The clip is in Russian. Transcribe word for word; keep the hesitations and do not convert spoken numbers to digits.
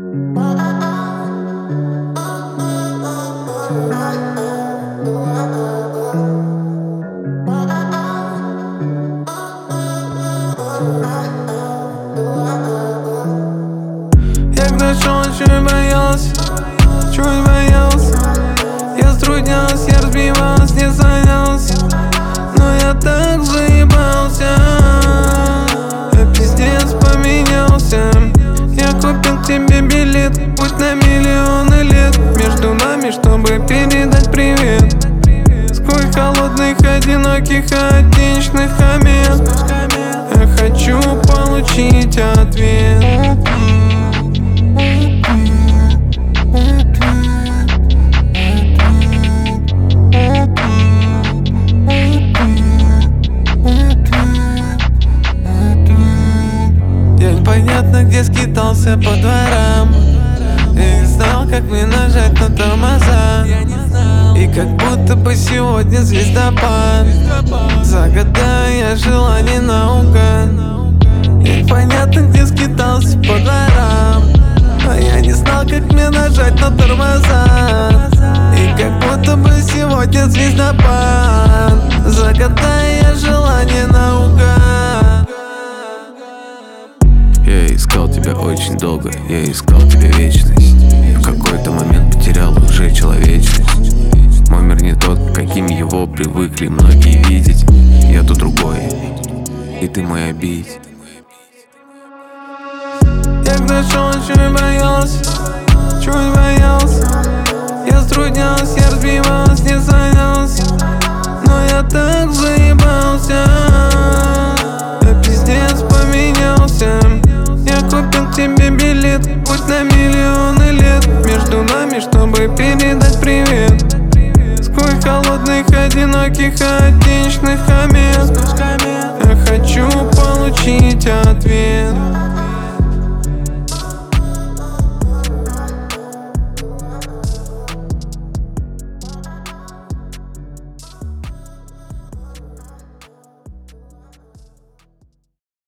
Я к началу чуть боялся, чуть боялся. Я затруднялся, я разбивался, не занялся. Но я так заебался, я пиздец поменялся. Я купил к тебе билет, путь на миллионы лет между нами, чтобы передать привет. Сквозь холодных, одиноких, хаотичных комет я хочу получить ответ. Я непонятно где скитался по дворам. Я не знал, как мне нажать на тормоза. И как будто бы сегодня звездопад. Загадаю я желание наугад. Я непонятно где скитался по дворам. А я не знал, как мне нажать на тормоза. И как будто бы сегодня звездопад. Загадаю я желание наугад. Я искал тебя очень долго, я искал тебя вечность. В какой-то момент потерял уже человечность. Мой мир не тот, каким его привыкли многие видеть. Я тут другой, и ты мой обидеть. Я к началу чуть боялся, чуть боялся. Я затруднялся, я разбивался, не занялся. Но я так заебался, я пиздец поменялся. Я купил к тебе билет, путь на миллионы лет между нами, чтобы передать привет. Сквозь холодных, одиноких, хаотичных комет я хочу получить ответ.